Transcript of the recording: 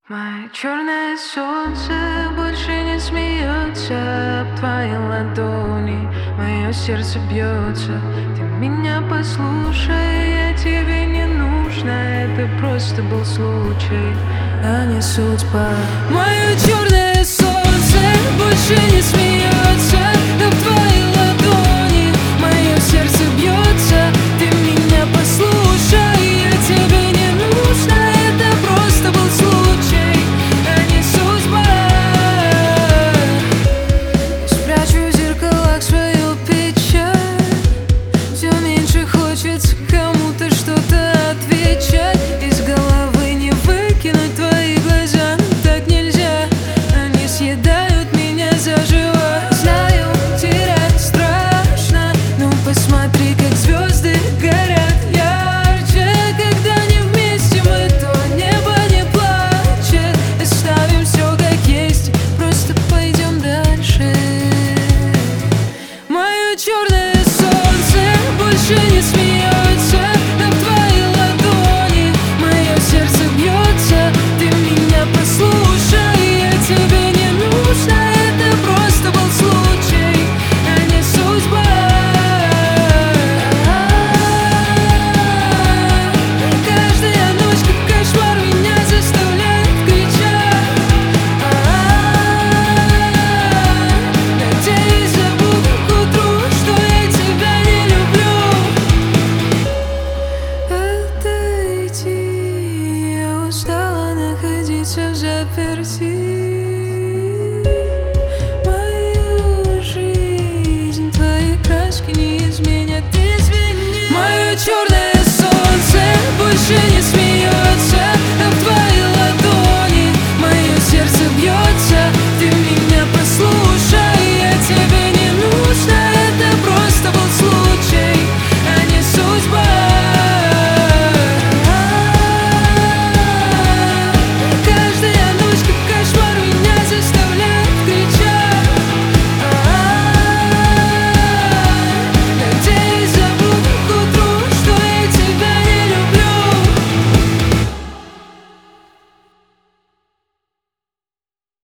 Мое черное солнце больше не смеется об твои ладони. Мое сердце бьется. Ты меня послушай, я тебе не нужна. Это просто был случай, а не судьба. Мое черное солнце больше не смеется об твои ладони. Мое сердце бьется. Ты меня послушай, я тебе не нужна. Это просто был случай, а не судьба. Спрячу в зеркалах свою печаль. Все меньше хочется кому-то что-то отвечать. Из головы не выкинуть твои глаза, так нельзя. Они съедают меня заживо. Знаю, терять страшно, но посмотри, как звезды горят ярче. Когда не вместе мы, то небо не плачет. Оставим все как есть, просто пойдем дальше. Мое черное солнце больше не смеется об твои ладони. Мое сердце бьется. Ты меня послушай, я тебе не нужна. Это просто был случай, а не судьба. Каждая ночь как кошмар меня заставляет кричать. Надеюсь, забуду к утру, что я тебя не люблю. Отойди, я устала находиться взаперти. Мою жизнь твои краски не изменят, извини. Мое черное солнце больше не